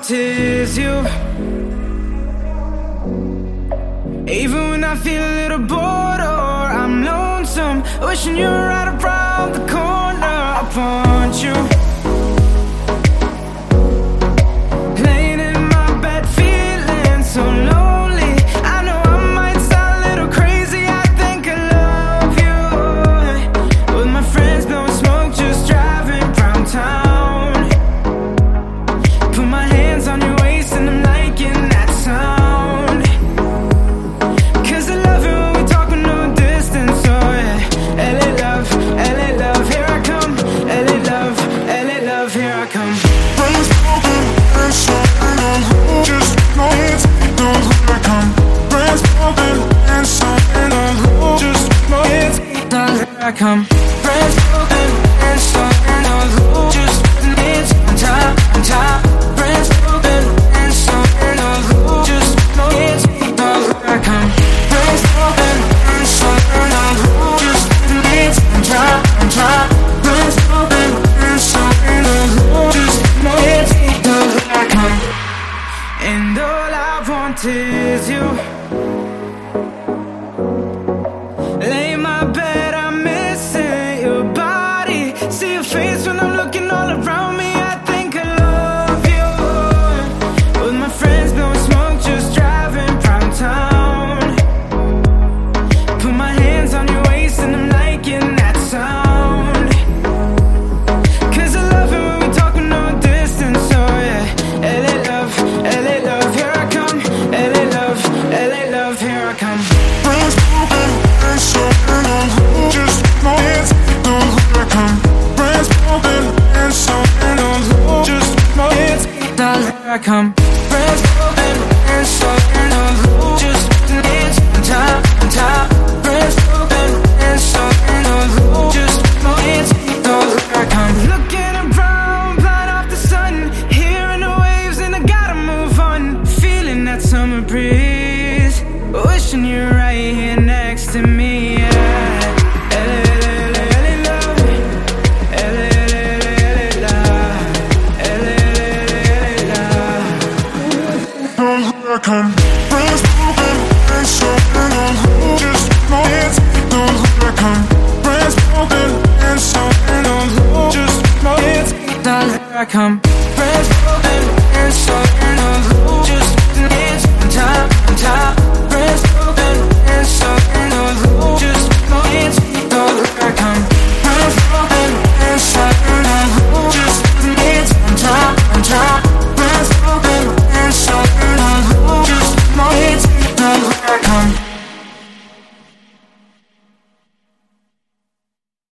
want is you. Even when I feel a little bored or I'm lonesome, wishing you were right around the corner. I want you. Laying in my bed feeling so lonely. I know I might sound a little crazy, I think I love you. With my friends blowing smoke, just driving round town. Put my hands on your waist and I'm liking that sound. Cause I love it when we talk with no distance, oh yeah. LA love, here I come. LA love, here I come. Brains broken and something on hold. Just no hands, don't let it come. Brains broken and something on hold. Just no hands, don't let it come. Brains broken and something on hold. Just no hands on top. Brains broken and something on hold. Just no hands, don't let it come. Brains broken and something on hold. Just no hands on top. Brains broken and something on hold. Just no hands, don't let it come. And all I want is you. Lay in my bed, I'm missing your body. See your face when I'm looking all around me. I think I love you. With my friends blowing smoke, just driving round town. Put my hands on your waist and I'm liking that sound. Cause I love it when we talk with no distance, oh yeah. LA love, here I come. LA love, here I come. brains broken and something on hold. Just no hands, don't let it come. Brains broken and something on hold. Just no hands, Don't let it come. Brains broken and something on hold. Just no hands on top. Brains broken and something on hold. Just no hands, don't let it come. Looking around, blind off the sun, hearing the waves and I gotta move on. Feeling that summer breeze, wishing you were